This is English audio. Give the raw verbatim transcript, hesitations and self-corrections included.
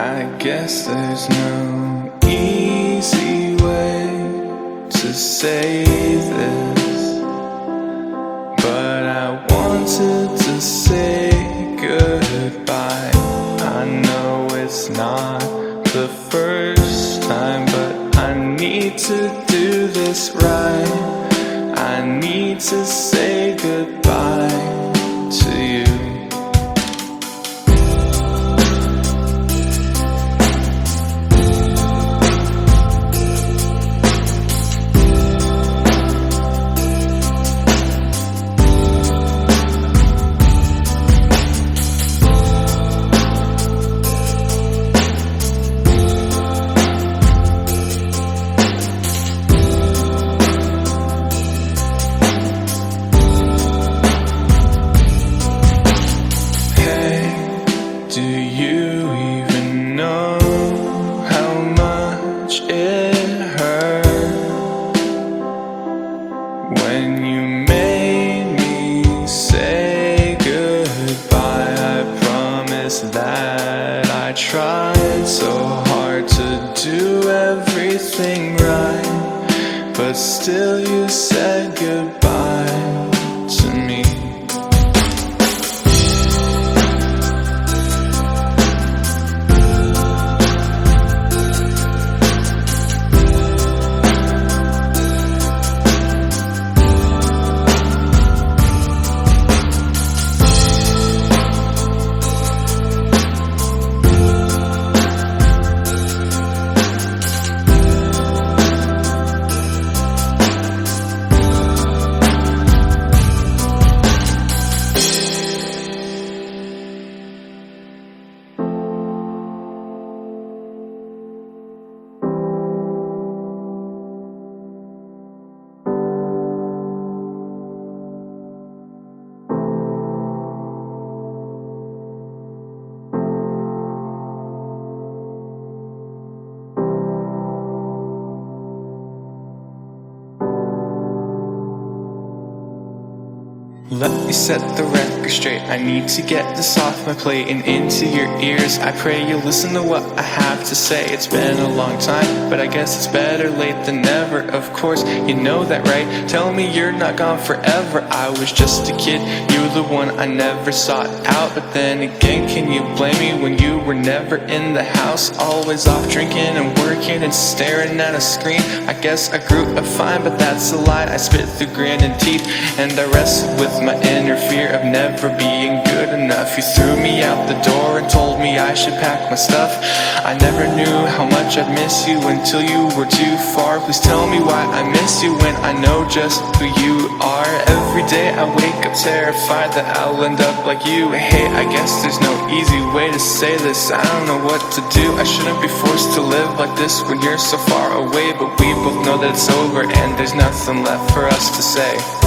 I guess there's no easy way to say this, but I wanted to say goodbye. I know it's not the first time, but I need to do this right. I need to say goodbye to you. Do you even know how much it hurt when you made me say goodbye? I promise that I tried so hard to do everything right, but still you said goodbye to me. Let me set the record straight. I need to get this off my plate and into your ears. I pray you listen to what I have to say. It's been a long time, but I guess it's better late than never. Of course, you know that, right? Tell me you're not gone forever. I was just a kid, you were the one I never sought out. But then again, can you blame me when you were never in the house? Always off drinking and working and staring at a screen. I guess I grew up fine, but that's a lie. I spit through gritted teeth and I wrestled with my inner fear of never being good enough. You threw me out the door and told me I should pack my stuff. I never knew how much I'd miss you until you were too far. Please tell me why I miss you when I know just who you are. Every day I wake up terrified that I'll end up like you. Hey, I guess there's no easy way to say this. I don't know what to do. I shouldn't be forced to live like this when you're so far away, but we both know that it's over and there's nothing left for us to say.